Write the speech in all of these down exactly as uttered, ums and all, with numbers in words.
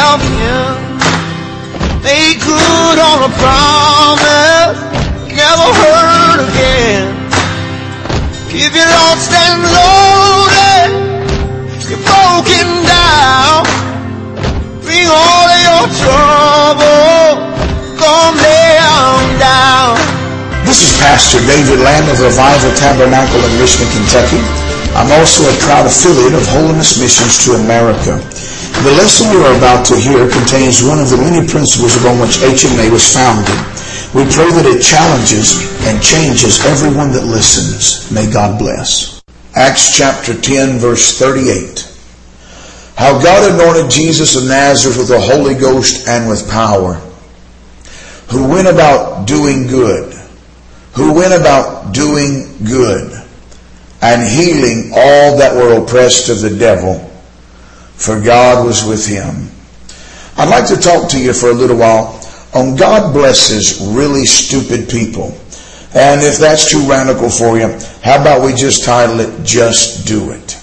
help him. Make good on a promise, never hurt again. If you're lost and loaded, you're broken down, bring all of your trouble, come lay on down. This is Pastor David Lamb of Revival Tabernacle in Richmond, Kentucky. I'm also a proud affiliate of Holiness Missions to America. The lesson you are about to hear contains one of the many principles upon which H M A was founded. We pray that it challenges and changes everyone that listens. May God bless. Acts chapter ten, verse thirty-eight. How God anointed Jesus of Nazareth with the Holy Ghost and with power, who went about doing good, who went about doing good, and healing all that were oppressed of the devil, for God was with him. I'd like to talk to you for a little while on God blesses really stupid people. And if that's too radical for you, how about we just title it, Just Do It.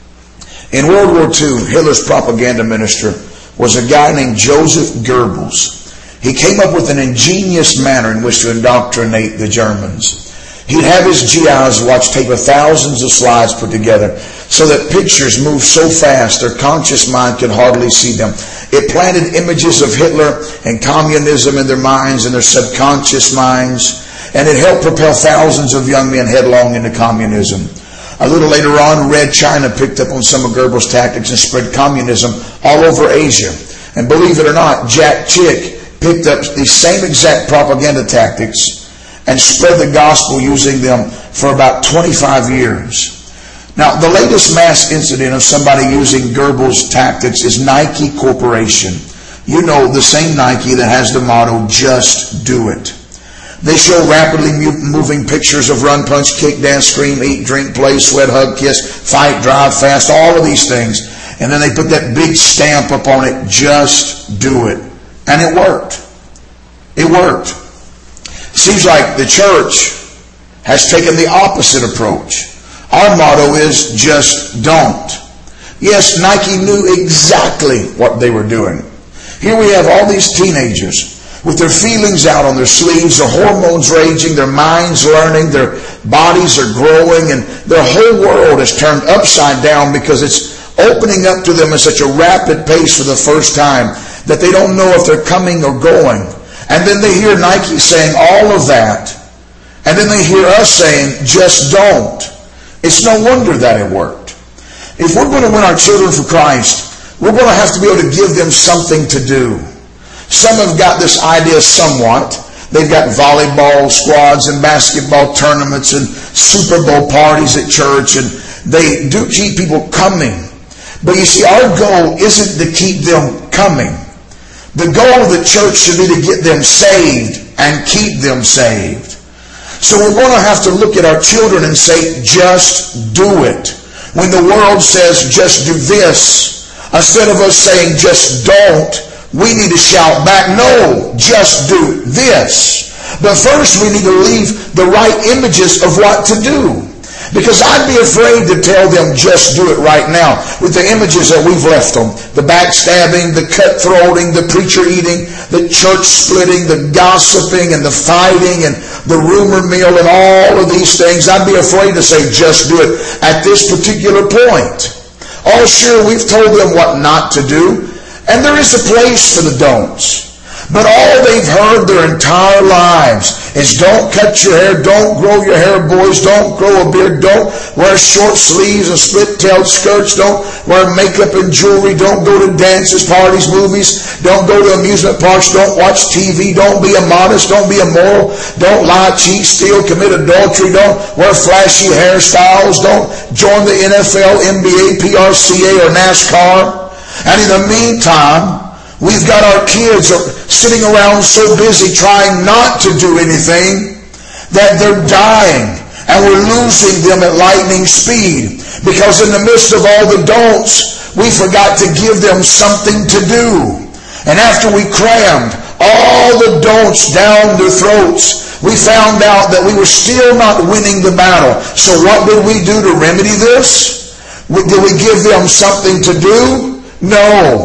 In World War Two, Hitler's propaganda minister was a guy named Joseph Goebbels. He came up with an ingenious manner in which to indoctrinate the Germans. He'd have his G Is watch tape of thousands of slides put together so that pictures moved so fast their conscious mind could hardly see them. It planted images of Hitler and communism in their minds and their subconscious minds, and it helped propel thousands of young men headlong into communism. A little later on, Red China picked up on some of Goebbels' tactics and spread communism all over Asia. And believe it or not, Jack Chick picked up the same exact propaganda tactics and spread the gospel using them for about twenty-five years. Now, the latest mass incident of somebody using Goebbels' tactics is Nike Corporation. You know, the same Nike that has the motto, Just Do It. They show rapidly moving pictures of run, punch, kick, dance, scream, eat, drink, play, sweat, hug, kiss, fight, drive, fast, all of these things. And then they put that big stamp upon it, Just Do It. And it worked. It worked. Seems like the church has taken the opposite approach. Our motto is just don't. Yes, Nike knew exactly what they were doing. Here we have all these teenagers with their feelings out on their sleeves, their hormones raging, their minds learning, their bodies are growing, and their whole world is turned upside down because it's opening up to them at such a rapid pace for the first time that they don't know if they're coming or going. And then they hear Nike saying all of that. And then they hear us saying, just don't. It's no wonder that it worked. If we're going to win our children for Christ, we're going to have to be able to give them something to do. Some have got this idea somewhat. They've got volleyball squads and basketball tournaments and Super Bowl parties at church, and they do keep people coming. But you see, our goal isn't to keep them coming. The goal of the church should be to get them saved and keep them saved. So we're going to have to look at our children and say, just do it. When the world says, just do this, instead of us saying, just don't, we need to shout back, no, just do this. But first we need to leave the right images of what to do. Because I'd be afraid to tell them just do it right now with the images that we've left them. The backstabbing, the cutthroating, the preacher eating, the church splitting, the gossiping and the fighting and the rumor mill and all of these things. I'd be afraid to say just do it at this particular point. Oh sure, we've told them what not to do. And there is a place for the don'ts. But all they've heard their entire lives is don't cut your hair, don't grow your hair, boys, don't grow a beard, don't wear short sleeves and split-tailed skirts, don't wear makeup and jewelry, don't go to dances, parties, movies, don't go to amusement parks, don't watch T V, don't be immodest, don't be immoral, don't lie, cheat, steal, commit adultery, don't wear flashy hairstyles, don't join the N F L, N B A, P R C A, or NASCAR. And in the meantime, we've got our kids sitting around so busy trying not to do anything that they're dying, and we're losing them at lightning speed because in the midst of all the don'ts, we forgot to give them something to do. And after we crammed all the don'ts down their throats, we found out that we were still not winning the battle. So what did we do to remedy this? Did we give them something to do? No.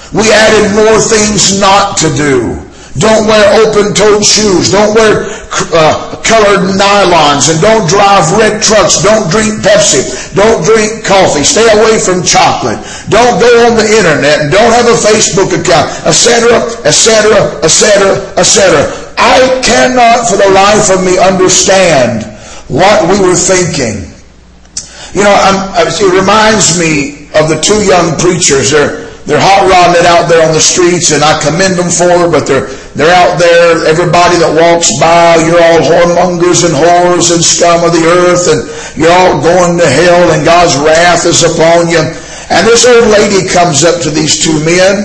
We added more things not to do. Don't wear open-toed shoes. Don't wear uh, colored nylons. And don't drive red trucks. Don't drink Pepsi. Don't drink coffee. Stay away from chocolate. Don't go on the internet. And don't have a Facebook account, et cetera, et cetera, et cetera, et cetera. I cannot for the life of me understand what we were thinking. You know, I'm, it reminds me of the two young preachers. They're They're hot rodding it out there on the streets, and I commend them for it, but they're they're out there, everybody that walks by, you're all whoremongers and whores and scum of the earth, and you're all going to hell, and God's wrath is upon you. And this old lady comes up to these two men,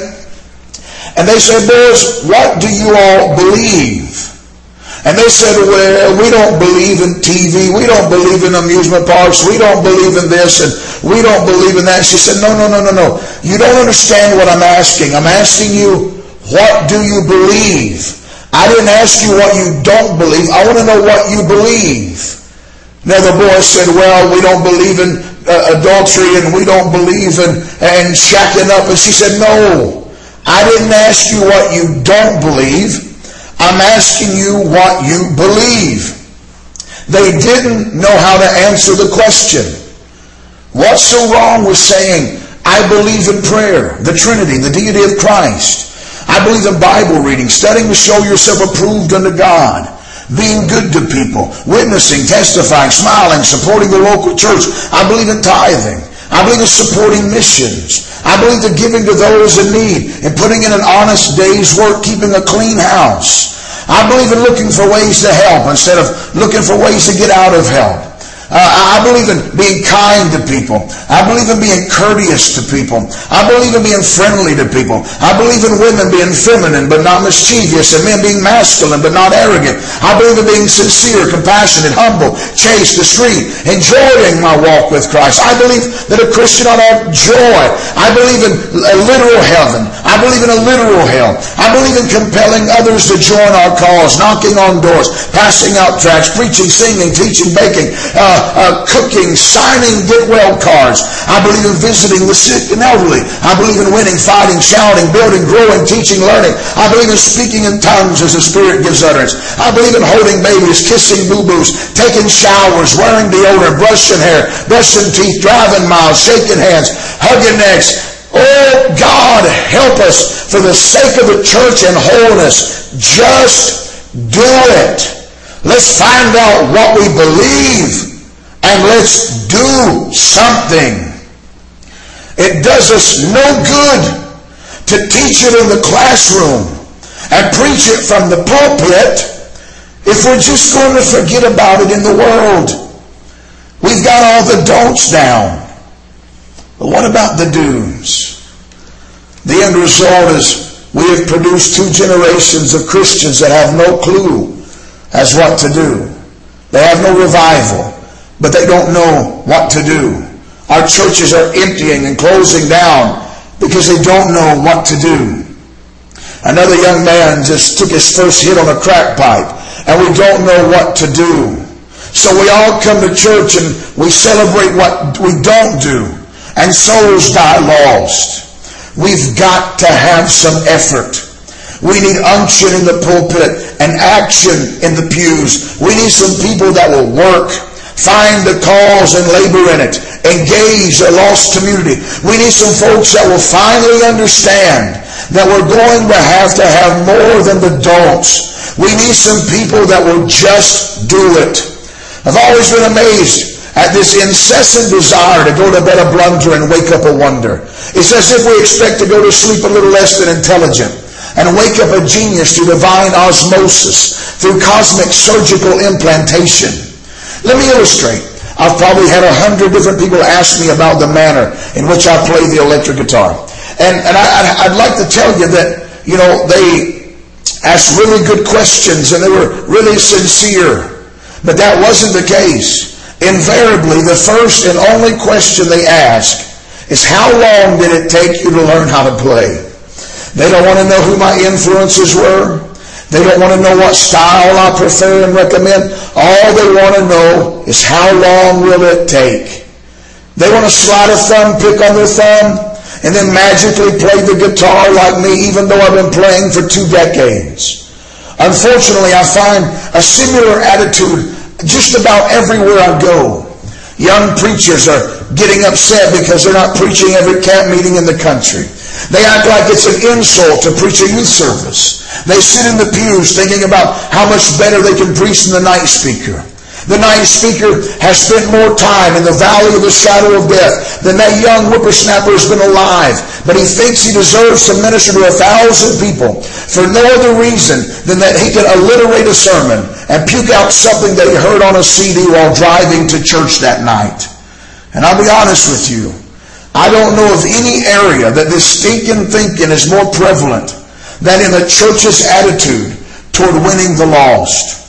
and they said, boys, what do you all believe? And they said, well, we don't believe in T V. We don't believe in amusement parks. We don't believe in this, and we don't believe in that. She said, no, no, no, no, no. You don't understand what I'm asking. I'm asking you, what do you believe? I didn't ask you what you don't believe. I want to know what you believe. Now the boy said, well, we don't believe in uh, adultery, and we don't believe in and shacking up. And she said, no, I didn't ask you what you don't believe. I'm asking you what you believe. They didn't know how to answer the question. What's so wrong with saying, I believe in prayer, the Trinity, the deity of Christ. I believe in Bible reading, studying to show yourself approved unto God, being good to people, witnessing, testifying, smiling, supporting the local church. I believe in tithing. I believe in supporting missions. I believe in giving to those in need and putting in an honest day's work, keeping a clean house. I believe in looking for ways to help instead of looking for ways to get out of help. Uh, I believe in being kind to people. I believe in being courteous to people. I believe in being friendly to people. I believe in women being feminine but not mischievous, and men being masculine but not arrogant. I believe in being sincere, compassionate, humble, chaste, discreet, enjoying my walk with Christ. I believe that a Christian ought to have joy. I believe in a literal heaven. I believe in a literal hell. I believe in compelling others to join our cause, knocking on doors, passing out tracts, preaching, singing, teaching, baking, uh, Uh, cooking, signing get-well cards. I believe in visiting the sick and elderly. I believe in winning, fighting, shouting, building, growing, teaching, learning. I believe in speaking in tongues as the Spirit gives utterance. I believe in holding babies, kissing boo-boos, taking showers, wearing deodorant, brushing hair, brushing teeth, driving miles, shaking hands, hugging necks. Oh, God, help us for the sake of the church and wholeness. Just do it. Let's find out what we believe. And let's do something. It does us no good to teach it in the classroom and preach it from the pulpit if we're just going to forget about it in the world. We've got all the don'ts down. But what about the do's? The end result is we have produced two generations of Christians that have no clue as what to do. They have no revival, but they don't know what to do. Our churches are emptying and closing down because they don't know what to do. Another young man just took his first hit on a crack pipe, and we don't know what to do. So we all come to church and we celebrate what we don't do, and souls die lost. We've got to have some effort. We need unction in the pulpit and action in the pews. We need some people that will work. Find the cause and labor in it. Engage a lost community. We need some folks that will finally understand that we're going to have to have more than the don'ts. We need some people that will just do it. I've always been amazed at this incessant desire to go to bed a blunder and wake up a wonder. It's as if we expect to go to sleep a little less than intelligent and wake up a genius through divine osmosis, through cosmic surgical implantation. Let me illustrate. I've probably had a hundred different people ask me about the manner in which I play the electric guitar. And, and I, I'd like to tell you that, you know, they asked really good questions and they were really sincere. But that wasn't the case. Invariably, the first and only question they ask is, how long did it take you to learn how to play? They don't want to know who my influences were. They don't want to know what style I prefer and recommend. All they want to know is, how long will it take? They want to slide a thumb pick on their thumb and then magically play the guitar like me, even though I've been playing for two decades. Unfortunately, I find a similar attitude just about everywhere I go. Young preachers are getting upset because they're not preaching every camp meeting in the country. They act like it's an insult to preach a youth service. They sit in the pews thinking about how much better they can preach than the night speaker. The night speaker has spent more time in the valley of the shadow of death than that young whippersnapper has been alive. But he thinks he deserves to minister to a thousand people for no other reason than that he can alliterate a sermon and puke out something that he heard on a C D while driving to church that night. And I'll be honest with you, I don't know of any area that this stinking thinking is more prevalent than in the church's attitude toward winning the lost.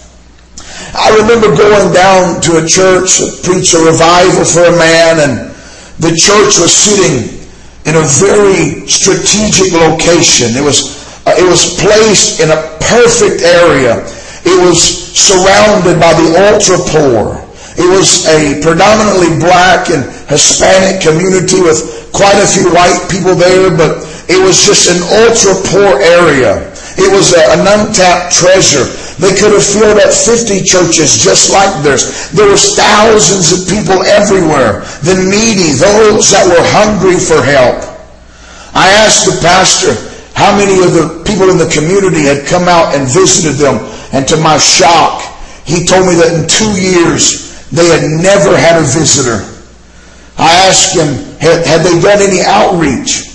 I remember going down to a church to preach a revival for a man, and the church was sitting in a very strategic location. It was uh, it was placed in a perfect area. It was surrounded by the ultra poor. It was a predominantly black and Hispanic community with quite a few white people there, but it was just an ultra poor area. It was a, an untapped treasure. They could have filled up fifty churches just like theirs. There was thousands of people everywhere. The needy, those that were hungry for help. I asked the pastor how many of the people in the community had come out and visited them. And to my shock, he told me that in two years, they had never had a visitor. I asked him, had, had they done any outreach?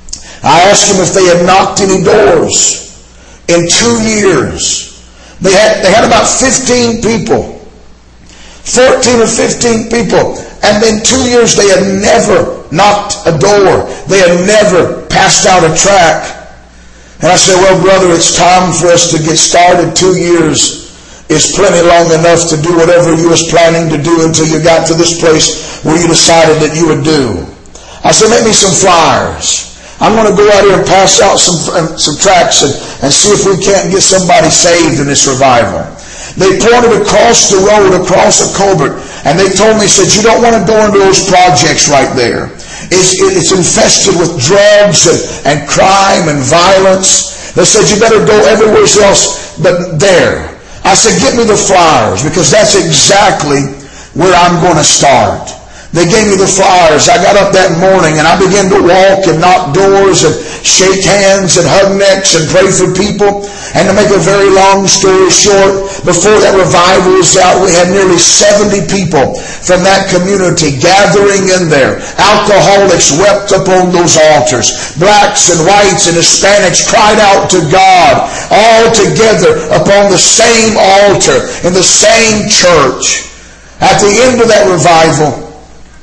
I asked him if they had knocked any doors. In two years, They had, they had about fifteen people. fourteen or fifteen people. And in two years they had never knocked a door. They had never passed out a tract. And I said, well, brother, it's time for us to get started. Two years is plenty long enough to do whatever you was planning to do until you got to this place where you decided that you would do. I said, make me some flyers. I'm going to go out here and pass out some some tracts and, and see if we can't get somebody saved in this revival. They pointed across the road, across a culvert, and they told me, said, you don't want to go into those projects right there. It's, it's infested with drugs and, and crime and violence. They said, you better go everywhere else but there. I said, get me the flyers, because that's exactly where I'm going to start. They gave me the flyers. I got up that morning and I began to walk and knock doors and shake hands and hug necks and pray for people. And to make a very long story short, before that revival was out, we had nearly seventy people from that community gathering in there. Alcoholics wept upon those altars. Blacks and whites and Hispanics cried out to God, all together upon the same altar in the same church. At the end of that revival,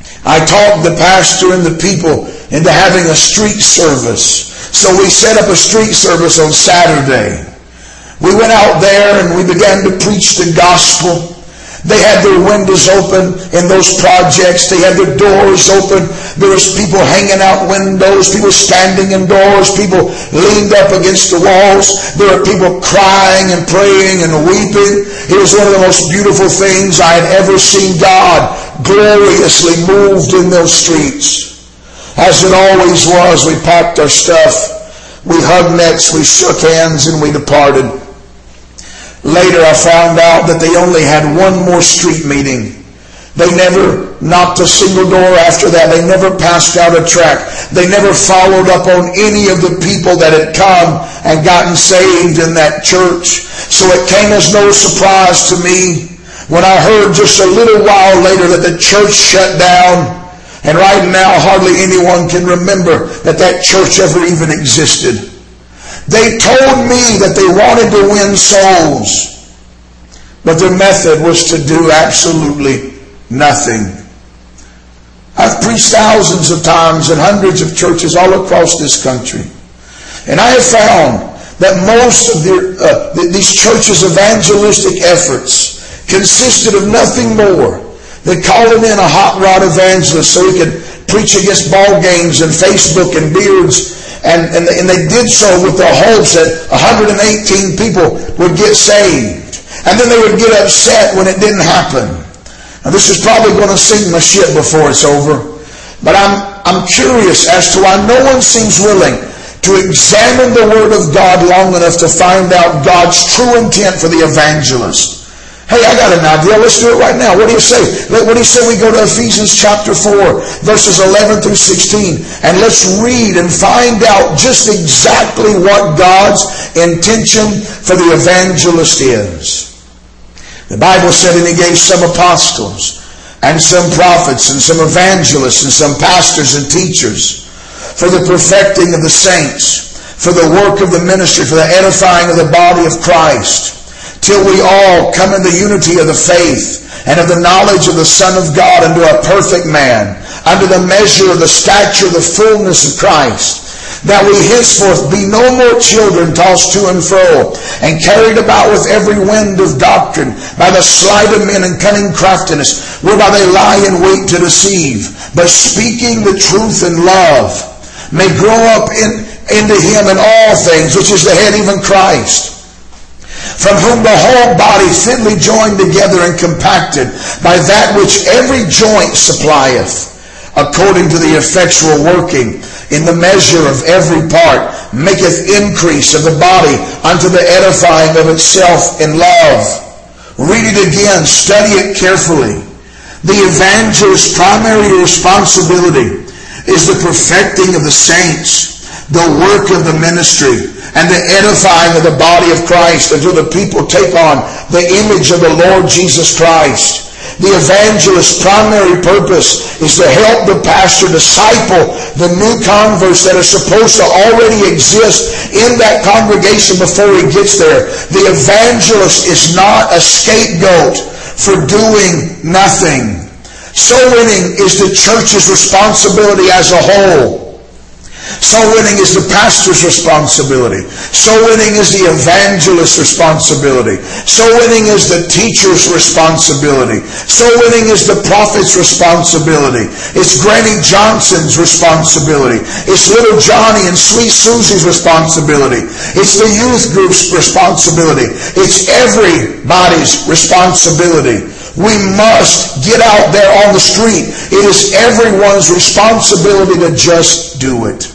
I talked the pastor and the people into having a street service. So we set up a street service on Saturday. We went out there and we began to preach the gospel. They had their windows open in those projects. They had their doors open. There was people hanging out windows, people standing in doors, people leaned up against the walls. There were people crying and praying and weeping. It was one of the most beautiful things I had ever seen. God gloriously moved in those streets. As it always was, we packed our stuff, we hugged necks, we shook hands, and we departed. Later I found out that they only had one more street meeting. They never knocked a single door after that. They never passed out a tract. They never followed up on any of the people that had come and gotten saved in that church. So it came as no surprise to me when I heard just a little while later that the church shut down. And right now hardly anyone can remember that that church ever even existed. They told me that they wanted to win souls, but their method was to do absolutely nothing. I've preached thousands of times in hundreds of churches all across this country, and I have found that most of the, uh, these churches' evangelistic efforts consisted of nothing more than calling in a hot rod evangelist so he could preach against ball games and Facebook and beards. And, and, and they did so with the hopes that one hundred eighteen people would get saved. And then they would get upset when it didn't happen. Now this is probably going to sink my ship before it's over. But I'm I'm curious as to why no one seems willing to examine the Word of God long enough to find out God's true intent for the evangelist. Hey, I got an idea. Let's do it right now. What do you say? What do you say we go to Ephesians chapter four, verses eleven through sixteen, and let's read and find out just exactly what God's intention for the evangelist is. The Bible said, and He gave some apostles, and some prophets, and some evangelists, and some pastors and teachers, for the perfecting of the saints, for the work of the ministry, for the edifying of the body of Christ, till we all come in the unity of the faith and of the knowledge of the Son of God, unto a perfect man, unto the measure of the stature of the fullness of Christ, that we henceforth be no more children tossed to and fro, and carried about with every wind of doctrine, by the sleight of men and cunning craftiness, whereby they lie in wait to deceive, but speaking the truth in love, may grow up in, into Him in all things, which is the head, even Christ, from whom the whole body fitly joined together and compacted by that which every joint supplieth, according to the effectual working in the measure of every part, maketh increase of the body unto the edifying of itself in love. Read it again, study it carefully. The evangelist's primary responsibility is the perfecting of the saints, the work of the ministry, and the edifying of the body of Christ, until the people take on the image of the Lord Jesus Christ. The evangelist's primary purpose is to help the pastor disciple the new converts that are supposed to already exist in that congregation before he gets there. The evangelist is not a scapegoat for doing nothing. Soul winning is the church's responsibility as a whole. Soul winning is the pastor's responsibility. Soul winning is the evangelist's responsibility. Soul winning is the teacher's responsibility. Soul winning is the prophet's responsibility. It's Granny Johnson's responsibility. It's little Johnny and sweet Susie's responsibility. It's the youth group's responsibility. It's everybody's responsibility. We must get out there on the street. It is everyone's responsibility to just do it.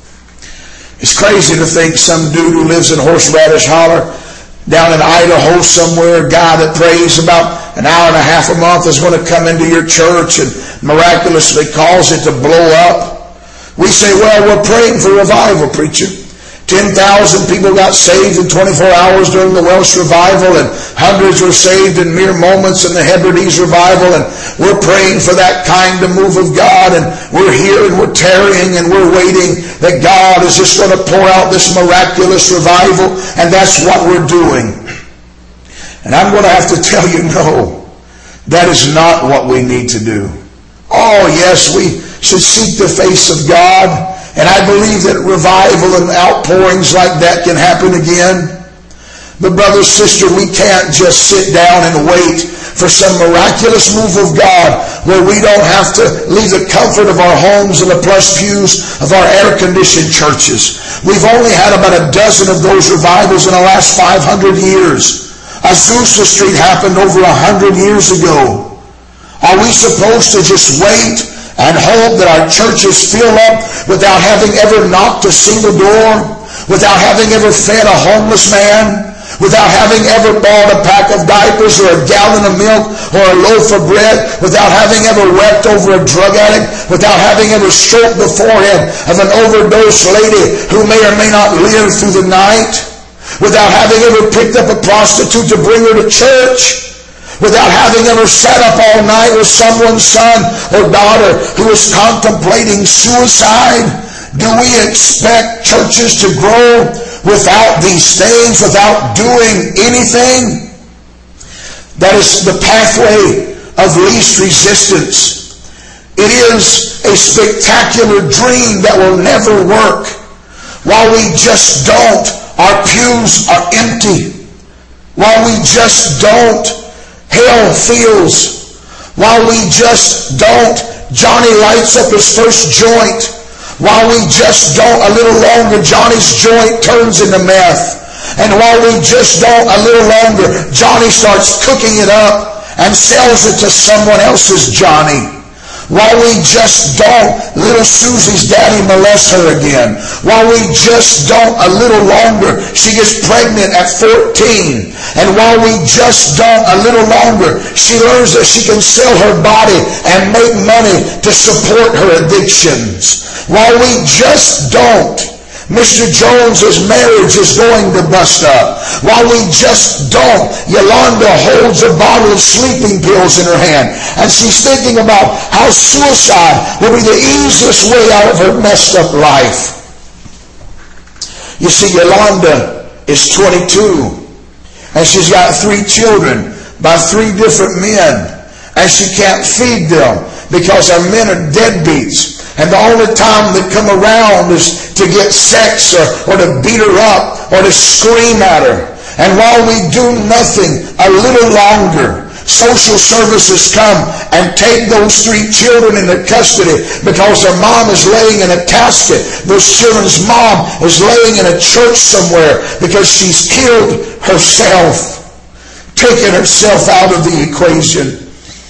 It's crazy to think some dude who lives in Horseradish Holler down in Idaho somewhere, a guy that prays about an hour and a half a month, is going to come into your church and miraculously cause it to blow up. We say, well, we're praying for revival, preacher. ten thousand people got saved in twenty-four hours during the Welsh revival, and hundreds were saved in mere moments in the Hebrides revival, and we're praying for that kind of move of God, and we're here and we're tarrying and we're waiting that God is just going to pour out this miraculous revival, and that's what we're doing. And I'm going to have to tell you, no, that is not what we need to do. Oh yes, we should seek the face of God, and I believe that revival and outpourings like that can happen again. But brother, sister, we can't just sit down and wait for some miraculous move of God where we don't have to leave the comfort of our homes and the plush pews of our air-conditioned churches. We've only had about a dozen of those revivals in the last five hundred years. Azusa Street happened over a hundred years ago. Are we supposed to just wait and hope that our churches fill up without having ever knocked a single door, without having ever fed a homeless man, without having ever bought a pack of diapers or a gallon of milk or a loaf of bread, without having ever wept over a drug addict, without having ever stroked the forehead of an overdosed lady who may or may not live through the night, without having ever picked up a prostitute to bring her to church, without having ever sat up all night with someone's son or daughter who is contemplating suicide? Do we expect churches to grow without these things, without doing anything? That is the pathway of least resistance. It is a spectacular dream that will never work. While we just don't, our pews are empty. While we just don't, hell feels. While we just don't, Johnny lights up his first joint. While we just don't, a little longer, Johnny's joint turns into meth. And while we just don't, a little longer, Johnny starts cooking it up and sells it to someone else's Johnny. While we just don't, little Susie's daddy molests her again. While we just don't, a little longer, she gets pregnant at fourteen. And while we just don't, a little longer, she learns that she can sell her body and make money to support her addictions. While we just don't, Mister Jones's marriage is going to bust up. While we just don't, Yolanda holds a bottle of sleeping pills in her hand, and she's thinking about how suicide will be the easiest way out of her messed up life. You see, Yolanda is twenty-two, and she's got three children by three different men, and she can't feed them because our men are deadbeats. And the only time they come around is to get sex or, or to beat her up or to scream at her. And while we do nothing a little longer, social services come and take those three children into custody because their mom is laying in a casket. Those children's mom is laying in a church somewhere because she's killed herself, taken herself out of the equation.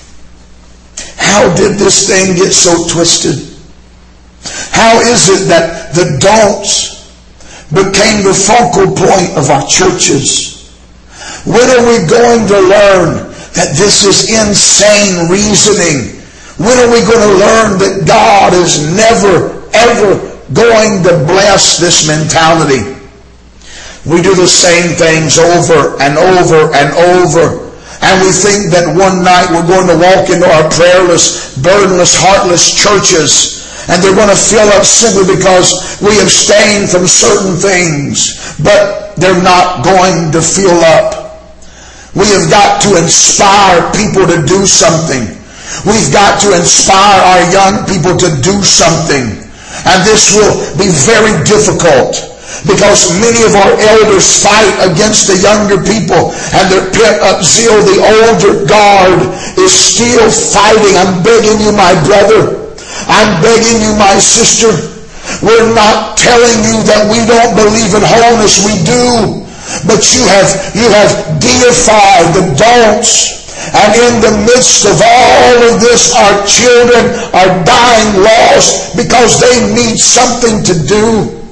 How did this thing get so twisted? How is it that the don'ts became the focal point of our churches? When are we going to learn that this is insane reasoning? When are we going to learn that God is never, ever going to bless this mentality? We do the same things over and over and over. And we think that one night we're going to walk into our prayerless, burdenless, heartless churches, and they're going to fill up simply because we abstain from certain things. But they're not going to fill up. We have got to inspire people to do something. We've got to inspire our young people to do something. And this will be very difficult, because many of our elders fight against the younger people, and their pent-up zeal. The older guard is still fighting. I'm begging you, my brother. I'm begging you, my sister. We're not telling you that we don't believe in wholeness. We do. But you have, you have deified the don'ts. And in the midst of all of this, our children are dying lost because they need something to do.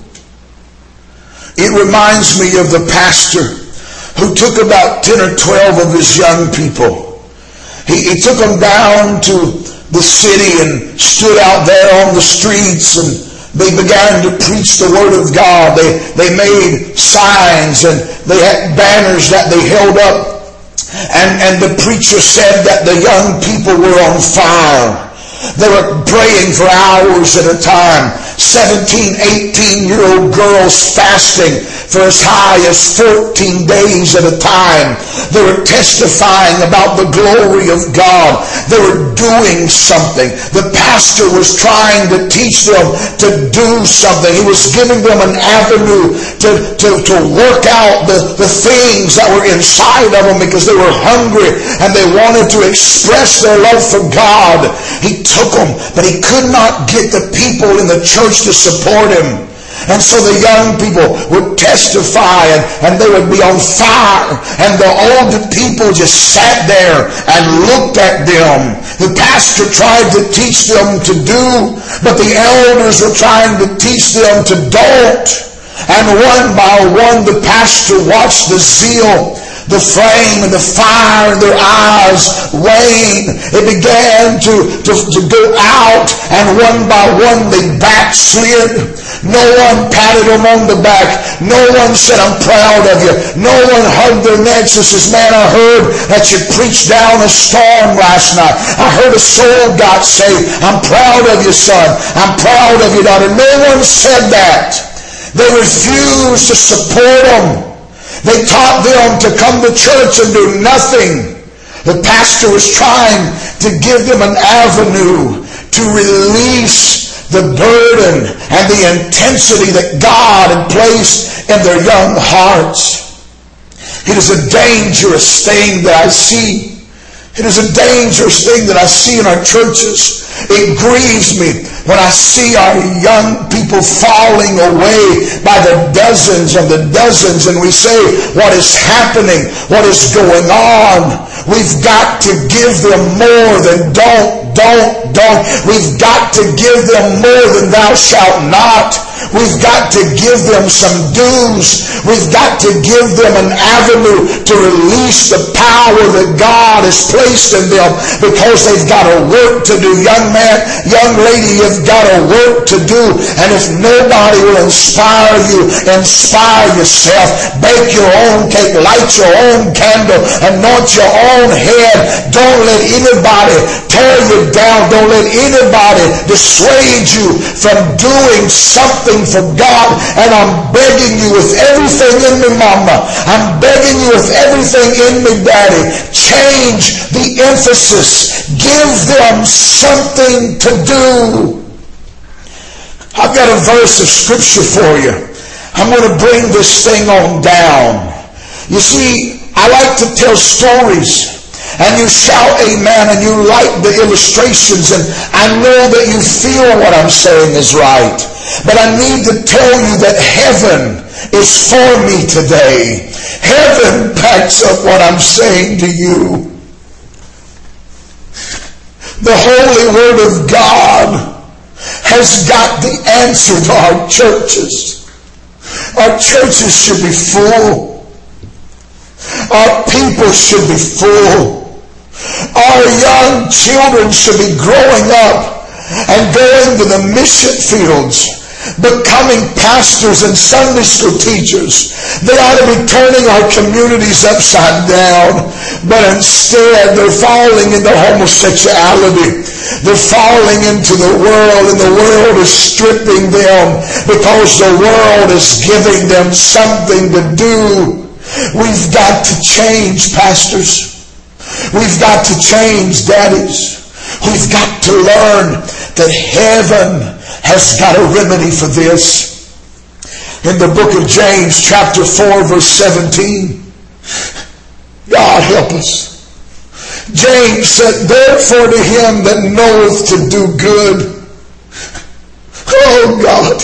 It reminds me of the pastor who took about ten or twelve of his young people. He, he took them down to the city and stood out there on the streets, and they began to preach the Word of God. They, they made signs, and they had banners that they held up. And, and the preacher said that the young people were on fire. They were praying for hours at a time. seventeen, eighteen-year-old girls fasting for as high as fourteen days at a time. They were testifying about the glory of God. They were doing something. The pastor was trying to teach them to do something. He was giving them an avenue to, to, to work out the, the things that were inside of them, because they were hungry and they wanted to express their love for God. He took them, but he could not get the people in the church to support him. And so the young people would testify, and, and they would be on fire, and the older people just sat there and looked at them. The pastor tried to teach them to do, but the elders were trying to teach them to don't. And one by one, the pastor watched the zeal, the flame and the fire in their eyes wane. It began to, to, to go out, and one by one they backslid. No one patted them on the back. No one said, I'm proud of you. No one hugged their necks and says, man, I heard that you preached down a storm last night. I heard a soul got saved. I'm proud of you, son. I'm proud of you, daughter. No one said that. They refused to support them. They taught them to come to church and do nothing. The pastor was trying to give them an avenue to release the burden and the intensity that God had placed in their young hearts. It is a dangerous thing that I see It is a dangerous thing that I see in our churches. It grieves me when I see our young people falling away by the dozens and the dozens, and we say, what is happening? What is going on? We've got to give them more than don't, don't, don't. We've got to give them more than thou shalt not. We've got to give them some dues. We've got to give them an avenue to release the power that God has placed in them, because they've got a work to do. Young man, young lady, you've got a work to do. And if nobody will inspire you, inspire yourself. Bake your own cake, light your own candle, anoint your own head. Don't let anybody tear you down. Don't let anybody dissuade you from doing something for God. And I'm begging you with everything in me, mama. I'm begging you with everything in me, daddy. Change the emphasis. Give them something to do. I've got a verse of scripture for you. I'm going to bring this thing on down. You see, I like to tell stories. And you shout amen, and you like the illustrations, and I know that you feel what I'm saying is right. But I need to tell you that heaven is for me today. Heaven backs up what I'm saying to you. The Holy Word of God has got the answer to our churches. Our churches should be full. Our people should be full. Our young children should be growing up and going to the mission fields, becoming pastors and Sunday school teachers. They ought to be turning our communities upside down, but instead they're falling into homosexuality. They're falling into the world, and the world is stripping them because the world is giving them something to do. We've got to change, pastors. We've got to change, daddies. We've got to learn that heaven has got a remedy for this. In the book of James, chapter four, verse seventeen, God help us. James said, therefore to him that knoweth to do good, oh God,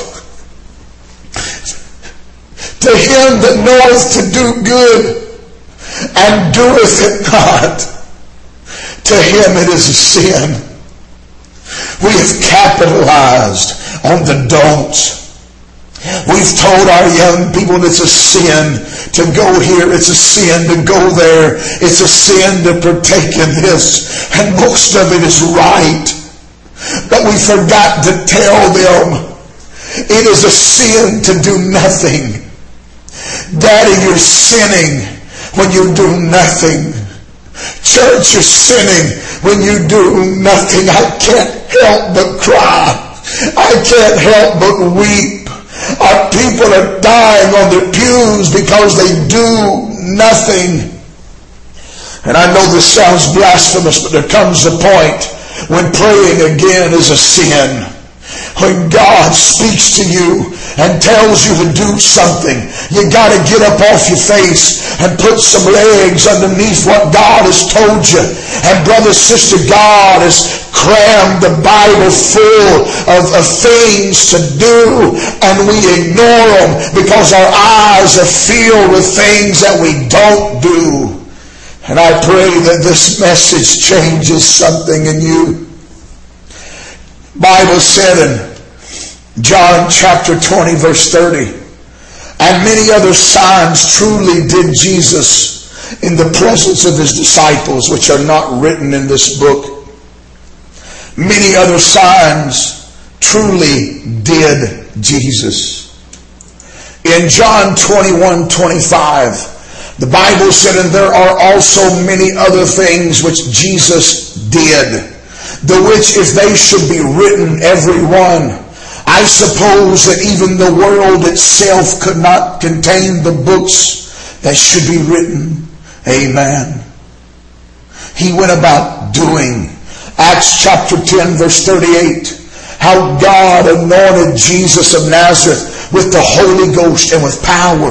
to him that knoweth to do good and doeth it not, to him it is a sin. We have capitalized on the don'ts. We've told our young people it's a sin to go here, it's a sin to go there, it's a sin to partake in this, and most of it is right. But we forgot to tell them it is a sin to do nothing. Daddy, you're sinning when you do nothing. Church, you're sinning when you do nothing. I can't help but cry. I can't help but weep. Our people are dying on their pews because they do nothing. And I know this sounds blasphemous, but there comes a point when praying again is a sin. When God speaks to you and tells you to do something, you got to get up off your face and put some legs underneath what God has told you. And brother, sister, God has crammed the Bible full of, of things to do, and we ignore them because our eyes are filled with things that we don't do. And I pray that this message changes something in you. Bible said in John chapter twenty, verse thirty, and many other signs truly did Jesus in the presence of his disciples, which are not written in this book. Many other signs truly did Jesus. In John twenty-one, twenty-five, the Bible said, and there are also many other things which Jesus did, the which if they should be written every one, I suppose that even the world itself could not contain the books that should be written. Amen. He went about doing. Acts chapter ten, verse thirty-eight. How God anointed Jesus of Nazareth with the Holy Ghost and with power,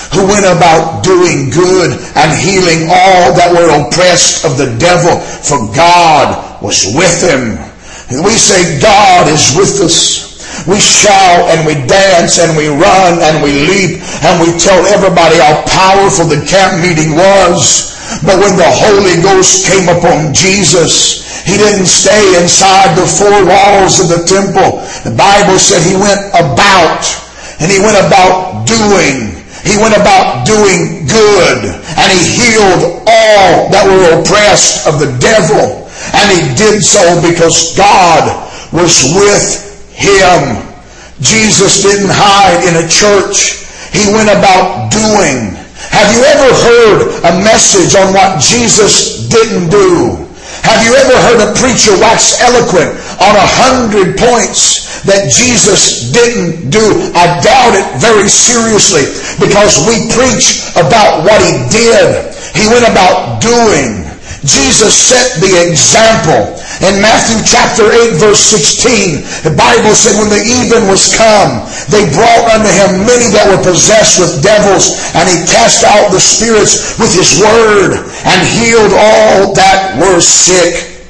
who went about doing good and healing all that were oppressed of the devil, for God was with him. And we say, God is with us. We shout and we dance and we run and we leap and we tell everybody how powerful the camp meeting was. But when the Holy Ghost came upon Jesus, he didn't stay inside the four walls of the temple. The Bible said he went about, and he went about doing. He went about doing good, and he healed all that were oppressed of the devil. And he did so because God was with him. Jesus didn't hide in a church. He went about doing. Have you ever heard a message on what Jesus didn't do? Have you ever heard a preacher wax eloquent on a hundred points that Jesus didn't do? I doubt it very seriously, because we preach about what he did. He went about doing. Jesus set the example. In Matthew chapter eight verse sixteen, the Bible said, when the even was come, they brought unto him many that were possessed with devils, and he cast out the spirits with his word, and healed all that were sick.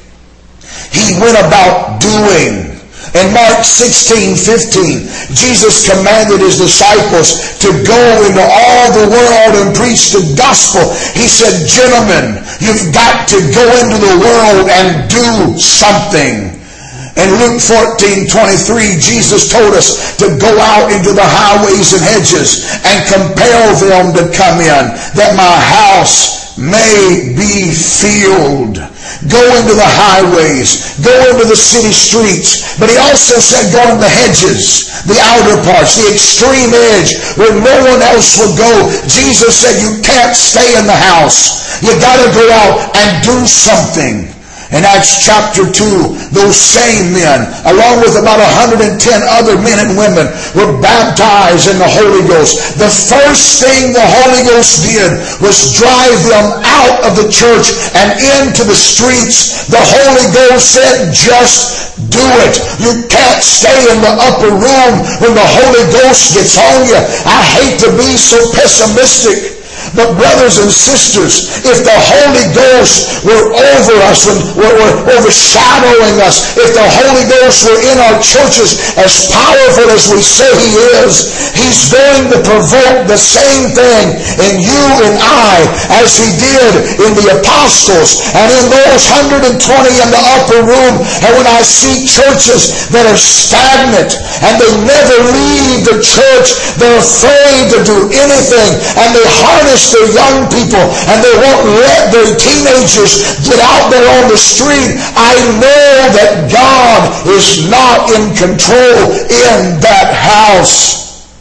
He went about doing. In Mark sixteen fifteen, Jesus commanded his disciples to go into all the world and preach the gospel. He said, gentlemen, you've got to go into the world and do something. In Luke fourteen twenty-three, Jesus told us to go out into the highways and hedges and compel them to come in, that my house may be filled. Go into the highways, go into the city streets. But he also said go in the hedges, the outer parts, the extreme edge where no one else will go. Jesus said you can't stay in the house. You got to go out and do something. In Acts chapter two, those same men, along with about one hundred ten other men and women, were baptized in the Holy Ghost. The first thing the Holy Ghost did was drive them out of the church and into the streets. The Holy Ghost said, just do it. You can't stay in the upper room when the Holy Ghost gets on you. I hate to be so pessimistic. But brothers and sisters, if the Holy Ghost were over us, were, were overshadowing us, if the Holy Ghost were in our churches as powerful as we say he is, he's going to provoke the same thing in you and I as he did in the apostles and in those one hundred twenty in the upper room. And when I see churches that are stagnant and they never leave the church, they're afraid to do anything, and they harness their young people and they won't let their teenagers get out there on the street, I know that God is not in control in that house.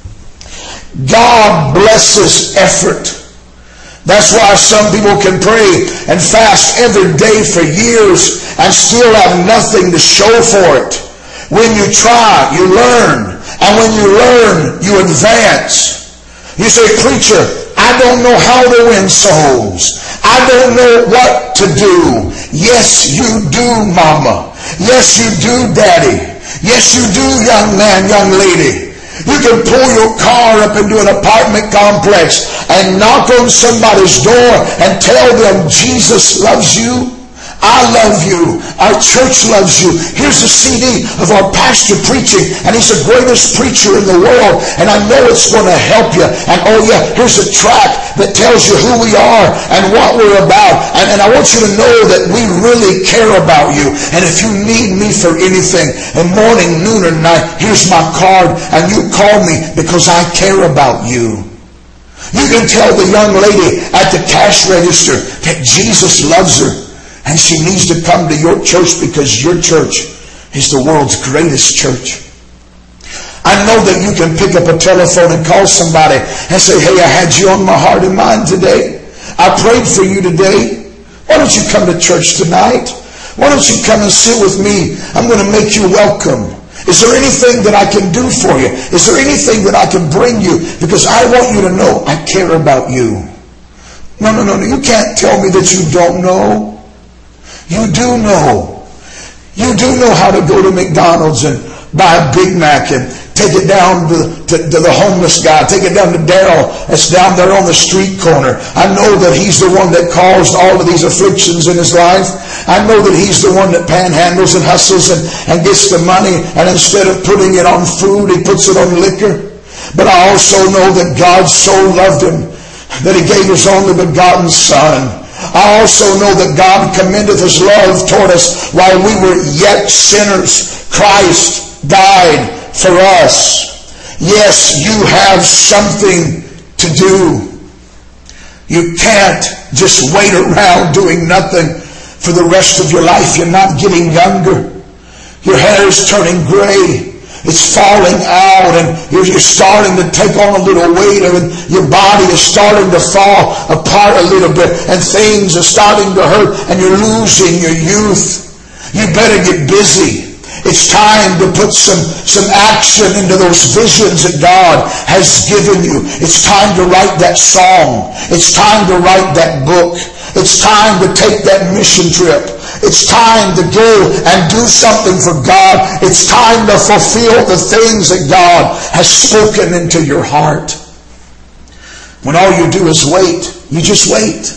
God blesses effort. That's why some people can pray and fast every day for years and still have nothing to show for it. When you try, you learn. And when you learn, you advance. You say, preacher, I don't know how to win souls. I don't know what to do. Yes, you do, mama. Yes, you do, daddy. Yes, you do, young man, young lady. You can pull your car up into an apartment complex and knock on somebody's door and tell them Jesus loves you. I love you. Our church loves you. Here's a C D of our pastor preaching, and he's the greatest preacher in the world, and I know it's going to help you. And oh yeah, here's a track that tells you who we are and what we're about. And, and I want you to know that we really care about you. And if you need me for anything, in morning, noon, or night, here's my card, and you call me because I care about you. You can tell the young lady at the cash register that Jesus loves her. And she needs to come to your church because your church is the world's greatest church. I know that you can pick up a telephone and call somebody and say, hey, I had you on my heart and mind today. I prayed for you today. Why don't you come to church tonight? Why don't you come and sit with me? I'm going to make you welcome. Is there anything that I can do for you? Is there anything that I can bring you? Because I want you to know I care about you. No, no, no, no. You can't tell me that you don't know. You do know. You do know how to go to McDonald's and buy a Big Mac and Take it down to, to, to the homeless guy. Take it down to Daryl that's down there on the street corner. I know that he's the one that caused all of these afflictions in his life. I know that he's the one that panhandles and hustles and, and gets the money, and instead of putting it on food, he puts it on liquor. But I also know that God so loved him that he gave his only begotten Son. I also know that God commendeth his love toward us while we were yet sinners. Christ died for us. Yes, you have something to do. You can't just wait around doing nothing for the rest of your life. You're not getting younger. Your hair is turning gray. It's falling out, and you're, you're starting to take on a little weight, and your body is starting to fall apart a little bit, and things are starting to hurt, and you're losing your youth. You better get busy. It's time to put some, some action into those visions that God has given you. It's time to write that song. It's time to write that book. It's time to take that mission trip. It's time to go and do something for God. It's time to fulfill the things that God has spoken into your heart. When all you do is wait, you just wait.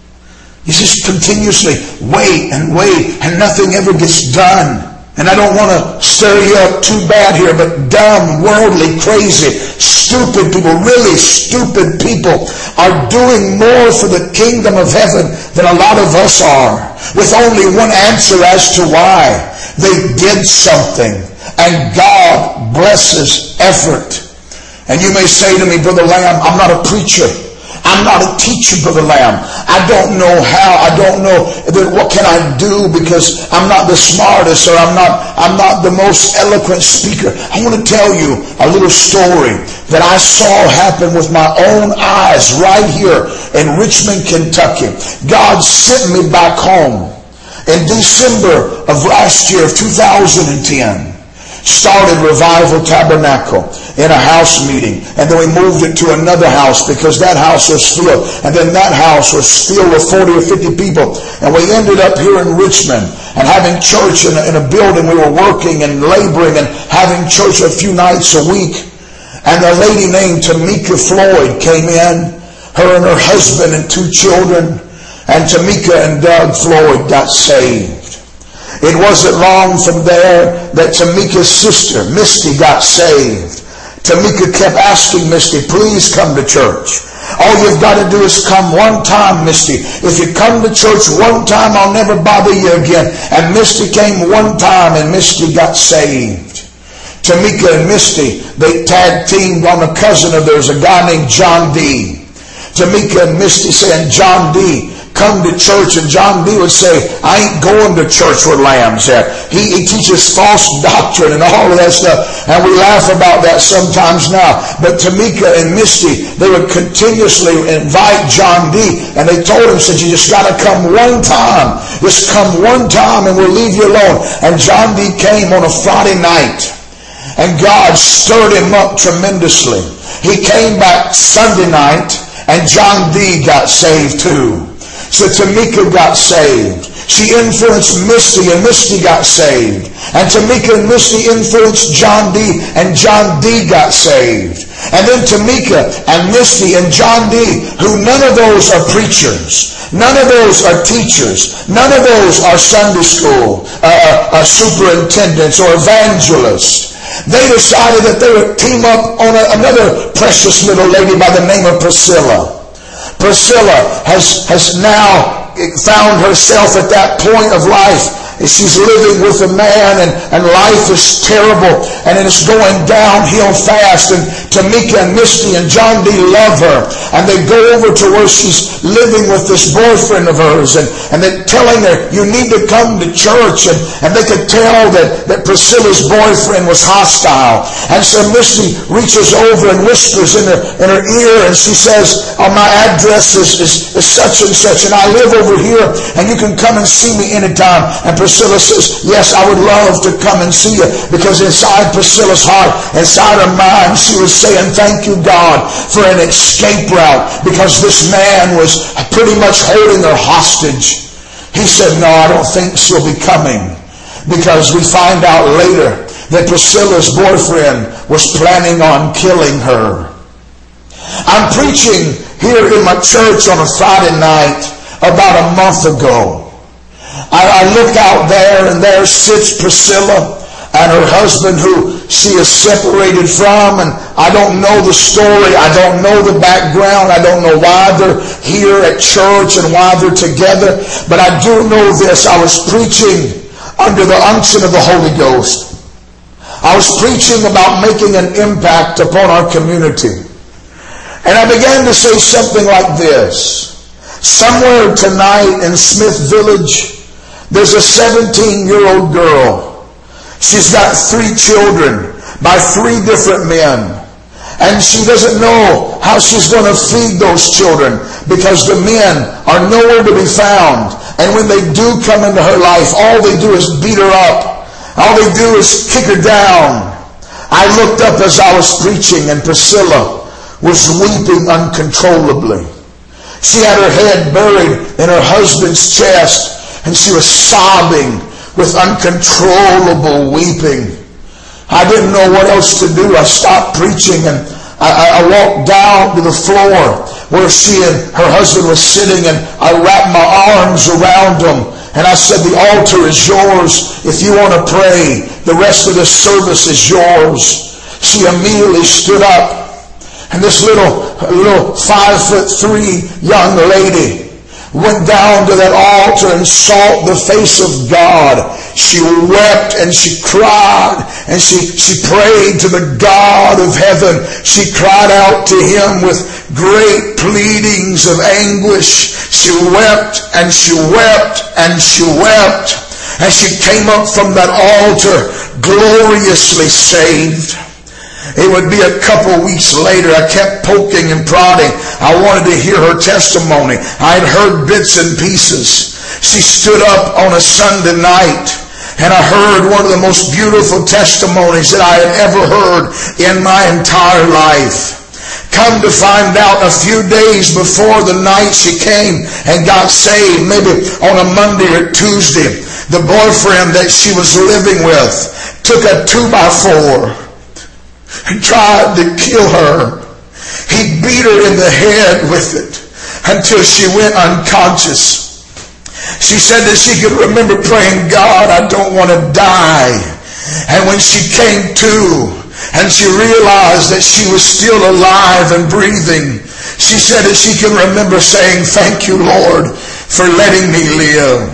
You just continuously wait and wait, and nothing ever gets done. And I don't want to stir you up too bad here, but dumb, worldly, crazy, stupid people, really stupid people are doing more for the kingdom of heaven than a lot of us are, with only one answer as to why. They did something, and God blesses effort. And you may say to me, Brother Lamb, I'm not a preacher. I'm not a teacher, Brother Lamb. I don't know how. I don't know what can I do because I'm not the smartest, or I'm not I'm not the most eloquent speaker. I want to tell you a little story that I saw happen with my own eyes right here in Richmond, Kentucky. God sent me back home in December of last year of two thousand ten. Started Revival Tabernacle in a house meeting, and then we moved it to another house because that house was filled, and then that house was filled with forty or fifty people, and we ended up here in Richmond and having church in a, in a building. We were working and laboring and having church a few nights a week, and a lady named Tamika Floyd came in, her and her husband and two children, and Tamika and Doug Floyd got saved. It wasn't long from there that Tamika's sister, Misty, got saved. Tamika kept asking Misty, please come to church. All you've got to do is come one time, Misty. If you come to church one time, I'll never bother you again. And Misty came one time, and Misty got saved. Tamika and Misty, they tag teamed on a cousin of theirs, a guy named John D. Tamika and Misty saying, John D., come to church, and John D would say, I ain't going to church where Lamb's at. He, he teaches false doctrine and all of that stuff, and we laugh about that sometimes now. But Tamika and Misty, they would continuously invite John D, and they told him, said, you just got to come one time. Just come one time and we'll leave you alone. And John D came on a Friday night, and God stirred him up tremendously. He came back Sunday night, and John D got saved too. So Tamika got saved. She influenced Misty, and Misty got saved. And Tamika and Misty influenced John D, and John D got saved. And then Tamika and Misty and John D, who none of those are preachers, none of those are teachers, none of those are Sunday school uh, uh, superintendents or evangelists. They decided that they would team up on a, another precious little lady by the name of Priscilla. Priscilla has, has now found herself at that point of life. She's living with a man, and, and life is terrible, and it's going downhill fast. And Tamika and Misty and John D love her, and they go over to where she's living with this boyfriend of hers, and, and they're telling her, you need to come to church. And, and they could tell that, that Priscilla's boyfriend was hostile. And so Misty reaches over and whispers in her, in her ear, and she says, oh, my address is, is, is such and such, and I live over here, and you can come and see me anytime. And Priscilla says, yes, I would love to come and see you, because inside Priscilla's heart, inside her mind, she was saying, thank you, God, for an escape route, because this man was pretty much holding her hostage. He said, no, I don't think she'll be coming, because we find out later that Priscilla's boyfriend was planning on killing her. I'm preaching here in my church on a Friday night about a month ago. I, I look out there, and there sits Priscilla and her husband, who she is separated from, and I don't know the story, I don't know the background, I don't know why they're here at church and why they're together, but I do know this: I was preaching under the unction of the Holy Ghost. I was preaching about making an impact upon our community. And I began to say something like this: somewhere tonight in Smith Village, there's a seventeen-year-old girl. She's got three children by three different men. And she doesn't know how she's going to feed those children because the men are nowhere to be found. And when they do come into her life, all they do is beat her up. All they do is kick her down. I looked up as I was preaching, and Priscilla was weeping uncontrollably. She had her head buried in her husband's chest, and she was sobbing with uncontrollable weeping. I didn't know what else to do. I stopped preaching, and I, I walked down to the floor where she and her husband was sitting, and I wrapped my arms around them, and I said, "The altar is yours. If you want to pray, the rest of the service is yours." She immediately stood up, and this little, little five foot three young lady went down to that altar and sought the face of God. She wept and she cried and she, she prayed to the God of heaven. She cried out to Him with great pleadings of anguish. She wept and she wept and she wept. And she came up from that altar gloriously saved. It would be a couple weeks later. I kept poking and prodding. I wanted to hear her testimony. I had heard bits and pieces. She stood up on a Sunday night, and I heard one of the most beautiful testimonies that I had ever heard in my entire life. Come to find out, a few days before the night she came and got saved, maybe on a Monday or Tuesday, the boyfriend that she was living with took a two by four and tried to kill her. He beat her in the head with it until she went unconscious. She said that she could remember praying, "God, I don't want to die." And when she came to and she realized that she was still alive and breathing, she said that she can remember saying, "Thank you, Lord, for letting me live."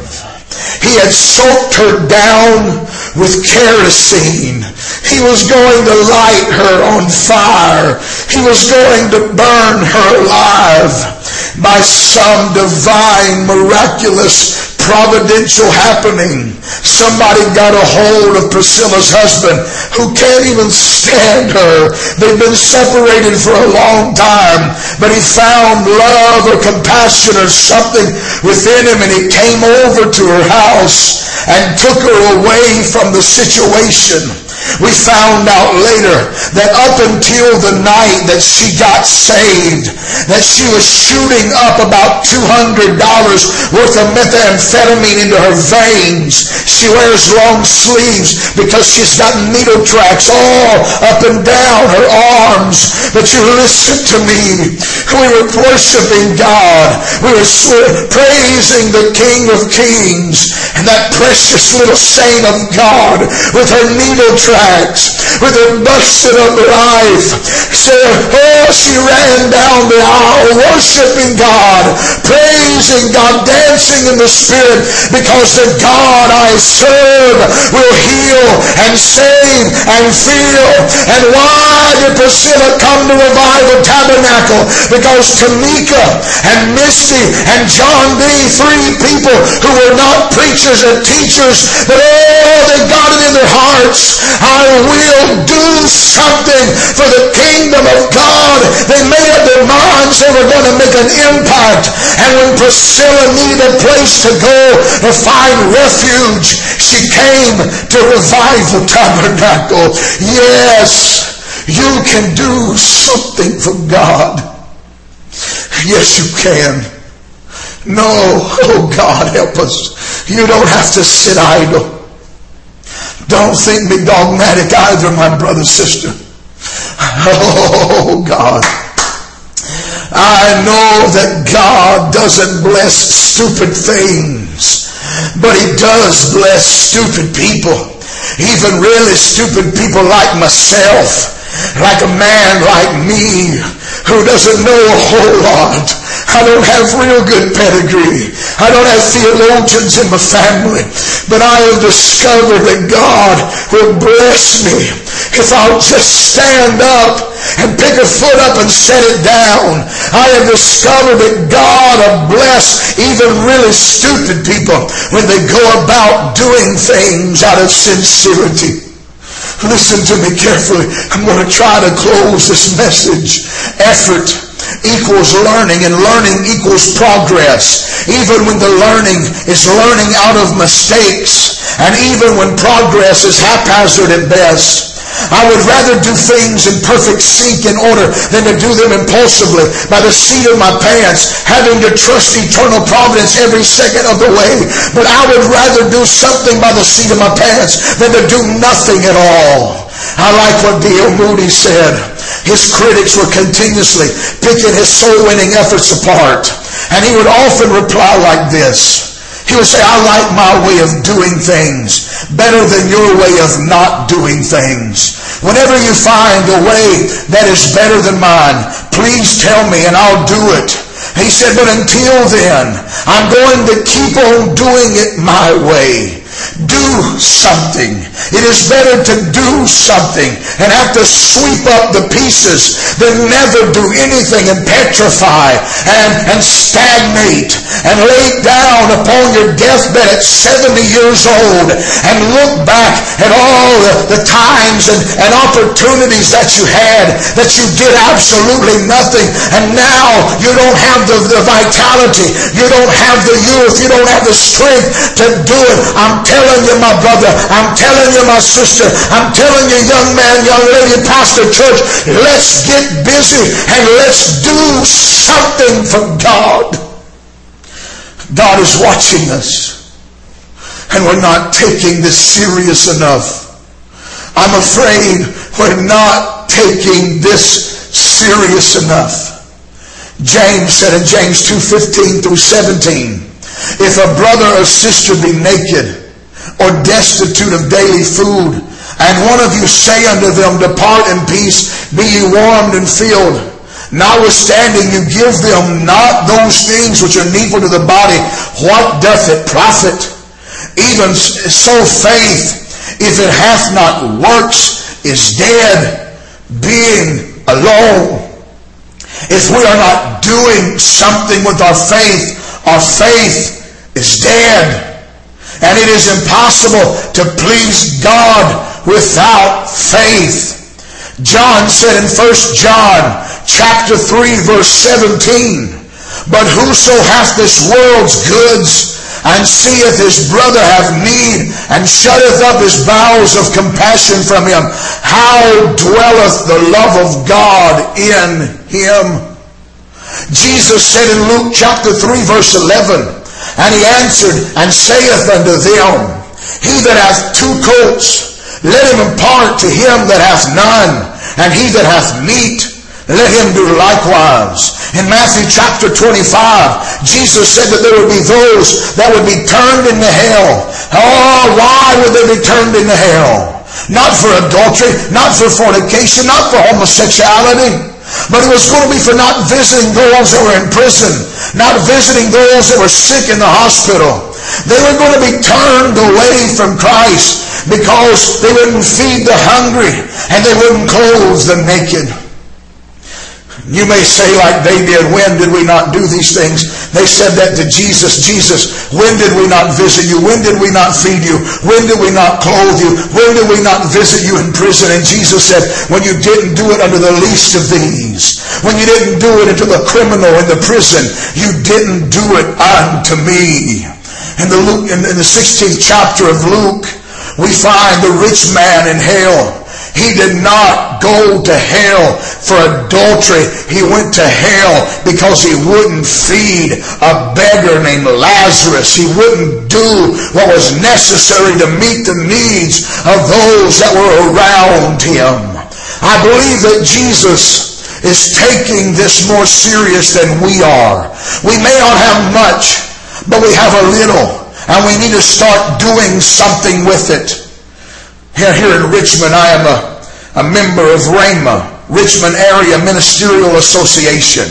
He had soaked her down with kerosene. He was going to light her on fire. He was going to burn her alive. By some divine, miraculous, providential happening, somebody got a hold of Priscilla's husband, who can't even stand her. They've been separated for a long time, but he found love or compassion or something within him, and he came over to her house and took her away from the situation. We found out later that up until the night that she got saved, that she was shooting up about two hundred dollars worth of methamphetamine into her veins. She wears long sleeves because she's got needle tracks all up and down her arms. But you listen to me. We were worshiping God. We were praising the King of Kings. And that precious little saint of God with her needle tracks, with her busted up life, said, oh, she ran down the aisle worshiping God, praising God, dancing in the Spirit, because the God I serve will heal and save and fill. And why did Priscilla come to Revival Tabernacle? Because Tamika and Misty and John B., three people who were not preachers and teachers, but oh, they got it in their hearts. I will do something for the kingdom of God. They made up their minds they were going to make an impact. And when Priscilla needed a place to go to find refuge, she came to Revival Tabernacle. Yes, you can do something for God. Yes, you can. No, oh God, help us. You don't have to sit idle. Don't think me dogmatic either, my brother, sister. Oh, God. I know that God doesn't bless stupid things, but He does bless stupid people. Even really stupid people like myself, like a man like me who doesn't know a whole lot. I don't have real good pedigree. I don't have theologians in my family. But I have discovered that God will bless me if I'll just stand up and pick a foot up and set it down. I have discovered that God will bless even really stupid people when they go about doing things out of sincerity. Listen to me carefully. I'm going to try to close this message. Effort equals learning, and learning equals progress. Even when the learning is learning out of mistakes, and even when progress is haphazard at best. I would rather do things in perfect sync in order than to do them impulsively by the seat of my pants, having to trust eternal providence every second of the way. But I would rather do something by the seat of my pants than to do nothing at all. I like what D L Moody said. His critics were continuously picking his soul-winning efforts apart. And he would often reply like this. He would say, I like my way of doing things better than your way of not doing things. Whenever you find a way that is better than mine, please tell me and I'll do it. He said, but until then, I'm going to keep on doing it my way. Do something. It is better to do something and have to sweep up the pieces than never do anything and petrify and, and stagnate and lay down upon your deathbed at seventy years old and look back at all the, the times and, and opportunities that you had, that you did absolutely nothing, and now you don't have the, the vitality, you don't have the youth, you don't have the strength to do it. I'm telling you, my brother, I'm telling you, my sister, I'm telling you, young man, young lady, pastor, church, let's get busy and let's do something for God. God is watching us, and we're not taking this serious enough. I'm afraid we're not taking this serious enough. James said in James two fifteen through seventeen, if a brother or sister be naked or destitute of daily food, and one of you say unto them, depart in peace, be ye warmed and filled, notwithstanding you give them not those things which are needful to the body, what doth it profit? Even so faith, if it hath not works, is dead, being alone. If we are not doing something with our faith, our faith is dead. And it is impossible to please God without faith. John said in First John chapter three verse seventeen, but whoso hath this world's goods and seeth his brother have need and shutteth up his bowels of compassion from him, how dwelleth the love of God in him? Jesus said in Luke chapter three verse eleven, and he answered and saith unto them, he that hath two coats, let him impart to him that hath none, and he that hath meat, let him do likewise. In Matthew chapter twenty-five, Jesus said that there would be those that would be turned into hell. Oh, why would they be turned into hell? Not for adultery, not for fornication, not for homosexuality, but it was going to be for not visiting those that were in prison, not visiting those that were sick in the hospital. They were going to be turned away from Christ because they wouldn't feed the hungry and they wouldn't clothe the naked. You may say like they did, when did we not do these things? They said that to Jesus. Jesus, when did we not visit you? When did we not feed you? When did we not clothe you? When did we not visit you in prison? And Jesus said, when you didn't do it unto the least of these, when you didn't do it unto the criminal in the prison, you didn't do it unto me. In the, Luke, in, in the sixteenth chapter of Luke, we find the rich man in hell. He did not go to hell for adultery. He went to hell because he wouldn't feed a beggar named Lazarus. He wouldn't do what was necessary to meet the needs of those that were around him. I believe that Jesus is taking this more serious than we are. We may not have much, but we have a little, and we need to start doing something with it. Here, here in Richmond, I am a, a member of RHEMA, Richmond Area Ministerial Association.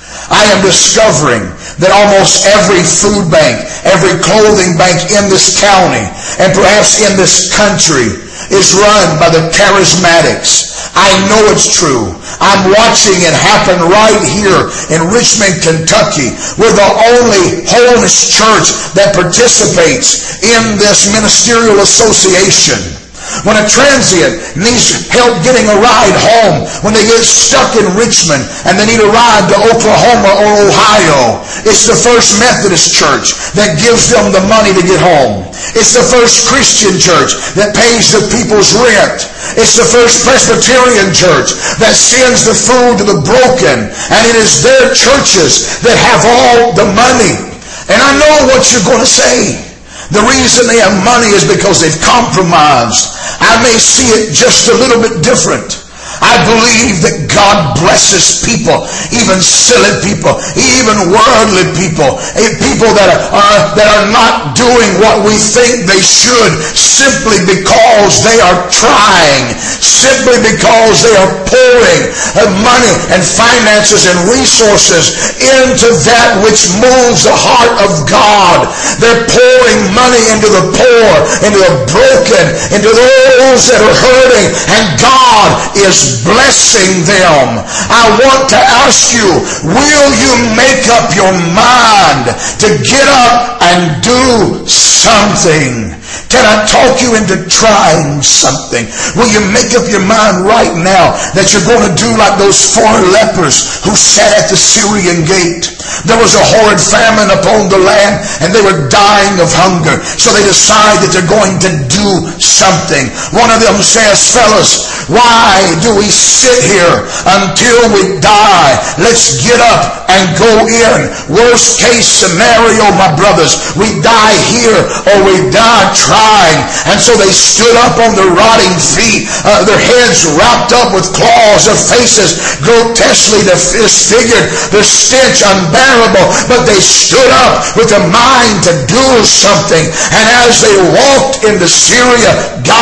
I am discovering that almost every food bank, every clothing bank in this county, and perhaps in this country, is run by the charismatics. I know it's true. I'm watching it happen right here in Richmond, Kentucky. We're the only holiness church that participates in this ministerial association. When a transient needs help getting a ride home, when they get stuck in Richmond and they need a ride to Oklahoma or Ohio, it's the First Methodist Church that gives them the money to get home. It's the First Christian Church that pays the people's rent. It's the First Presbyterian Church that sends the food to the broken. And it is their churches that have all the money. And I know what you're going to say. The reason they have money is because they've compromised. I may see it just a little bit different. I believe that God blesses people, even silly people, even worldly people, people that are, are, that are not doing what we think they should simply because they are trying, simply because they are pouring money and finances and resources into that which moves the heart of God. They're pouring money into the poor, into the broken, into those that are hurting, and God is blessing them. I want to ask you, will you make up your mind to get up and do something? Can I talk you into trying something? Will you make up your mind right now that you're going to do like those four lepers who sat at the Syrian gate? There was a horrid famine upon the land and they were dying of hunger. So they decide that they're going to do something. One of them says, fellas, why do we sit here until we die? Let's get up and go in. Worst case scenario, my brothers, we die here or we die trying. And so they stood up on their rotting feet, uh, their heads wrapped up with claws, their faces grotesquely disfigured, their stench unbearable, but they stood up with a mind to do something. And as they walked into Syria,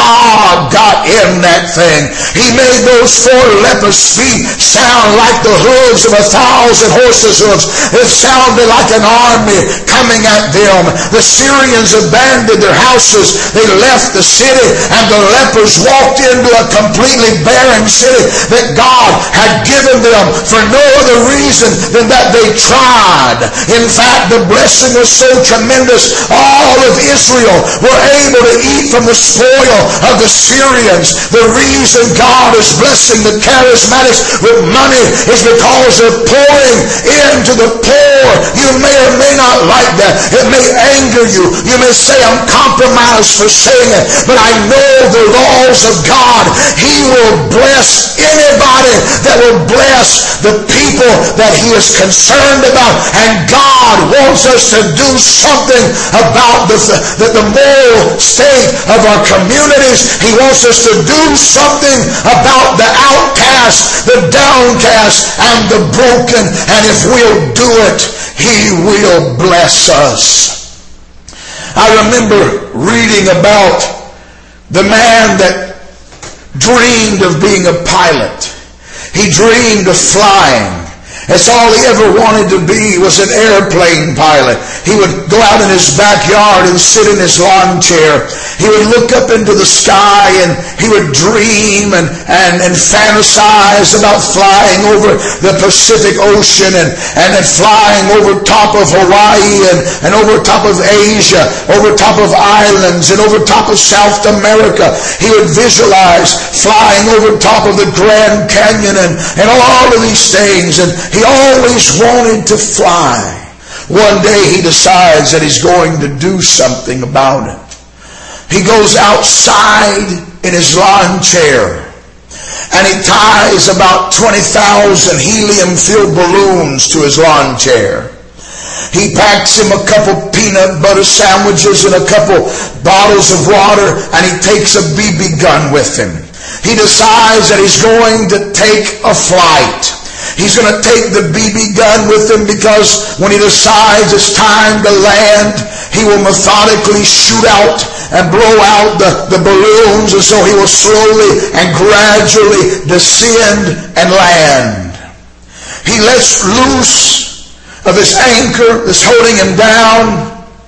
God got in that thing. He made those four lepers' feet sound like the hooves of a thousand horses' hooves. It sounded like an army coming at them. The Syrians abandoned their houses. They left the city, and the lepers walked into a completely barren city that God had given them for no other reason than that they tried. In fact, the blessing was so tremendous, all of Israel were able to eat from the spoil of the Syrians. The reason God is blessing the charismatics with money is because they're pouring into the poor. You may or may not like that. It may anger you. You may say, I'm compromised for saying it, but I know the laws of God. He will bless anybody that will bless the people that He is concerned about. And God wants us to do something about the, the, the moral state of our communities. He wants us to do something about the outcast, the downcast, and the broken. And if we'll do it, He will bless us. I remember reading about the man that dreamed of being a pilot. He dreamed of flying. That's all he ever wanted to be, was an airplane pilot. He would go out in his backyard and sit in his lawn chair. He would look up into the sky and he would dream and, and, and fantasize about flying over the Pacific Ocean and, and then flying over top of Hawaii and, and over top of Asia, over top of islands and over top of South America. He would visualize flying over top of the Grand Canyon and, and all of these things. And he always wanted to fly. One day he decides that he's going to do something about it. He goes outside in his lawn chair and he ties about twenty thousand helium-filled balloons to his lawn chair. He packs him a couple peanut butter sandwiches and a couple bottles of water, and he takes a B B gun with him. He decides that he's going to take a flight. He's going to take the B B gun with him because when he decides it's time to land, he will methodically shoot out and blow out the, the balloons, and so he will slowly and gradually descend and land. He lets loose of his anchor that's holding him down,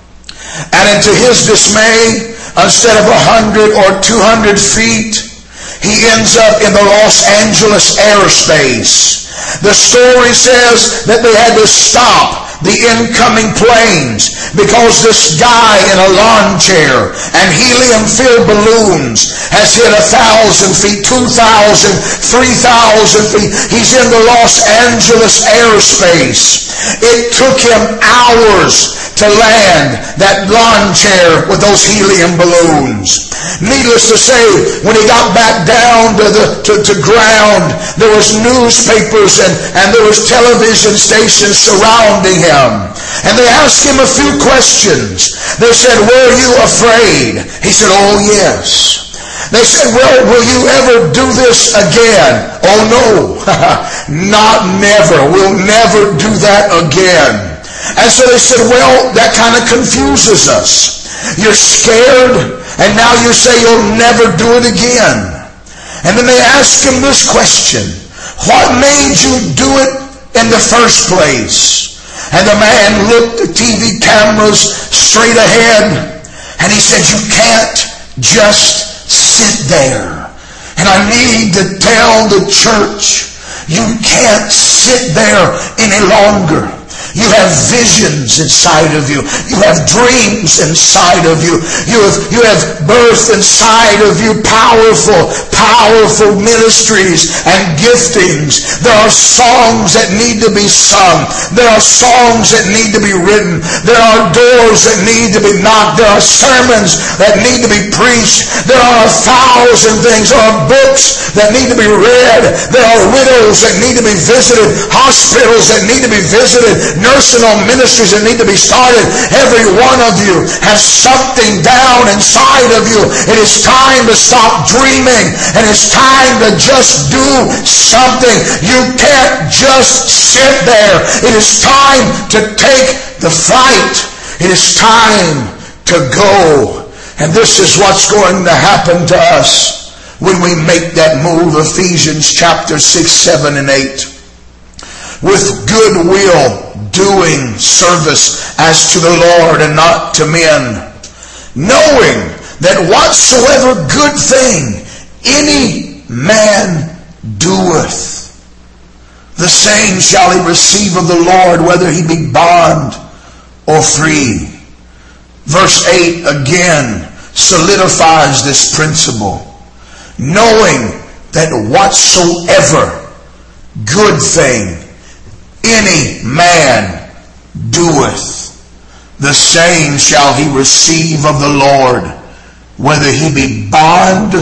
and into his dismay, instead of a hundred or two hundred feet, he ends up in the Los Angeles airspace. The story says that they had to stop the incoming planes because this guy in a lawn chair and helium-filled balloons has hit a thousand feet, two thousand, three thousand feet. He's in the Los Angeles airspace. It took him hours to land that lawn chair with those helium balloons. Needless to say, when he got back down to the to, to ground, there was newspapers and, and there was television stations surrounding him. And they asked him a few questions. They said, "Were you afraid?" He said, "Oh, yes." They said, "Well, will you ever do this again?" "Oh, no." "Not never. We'll never do that again." And so they said, "Well, that kind of confuses us. You're scared, and now you say you'll never do it again." And then they asked him this question: "What made you do it in the first place?" And the man looked at T V cameras straight ahead, and he said, "You can't just sit there." And I need to tell the church, you can't sit there any longer. You have visions inside of you. You have dreams inside of you. You have, you have birth inside of you. Powerful, powerful ministries and giftings. There are songs that need to be sung. There are songs that need to be written. There are doors that need to be knocked. There are sermons that need to be preached. There are a thousand things. There are books that need to be read. There are widows that need to be visited. Hospitals that need to be visited. Nursing home ministries that need to be started. Every one of you has something down inside of you. It is time to stop dreaming, and it's time to just do something. You can't just sit there. It is time to take the fight. It is time to go. And this is what's going to happen to us when we make that move. Ephesians chapter six, seven, and eight. With good will, doing service as to the Lord and not to men, knowing that whatsoever good thing any man doeth, the same shall he receive of the Lord, whether he be bond or free. Verse eight again solidifies this principle. Knowing that whatsoever good thing any man doeth, the same shall he receive of the Lord, whether he be bond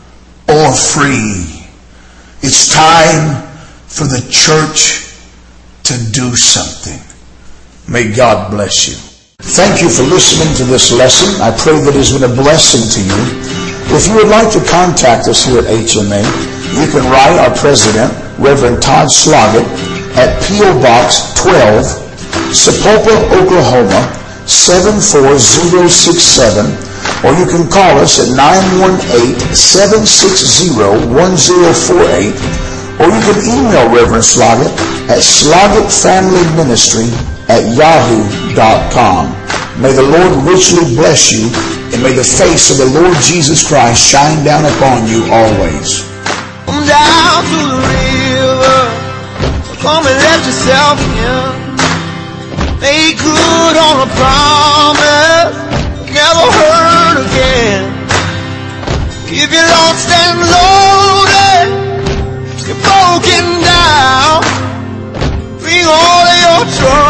or free. It's time for the church to do something. May God bless you. Thank you for listening to this lesson. I pray that it has been a blessing to you. If you would like to contact us here at H M A, you can write our president, Reverend Todd Sloggett, at P O Box twelve, Sapulpa, Oklahoma, seven four zero six seven, or you can call us at nine one eight, seven six zero, one zero four eight, or you can email Reverend Sloggett at sloggettfamilyministry at yahoo dot com. May the Lord richly bless you, and may the face of the Lord Jesus Christ shine down upon you always. Come down to the river, come and let yourself in. Make good on a promise never heard again. If you're lost and loaded, you're broken down, bring all of your troubles.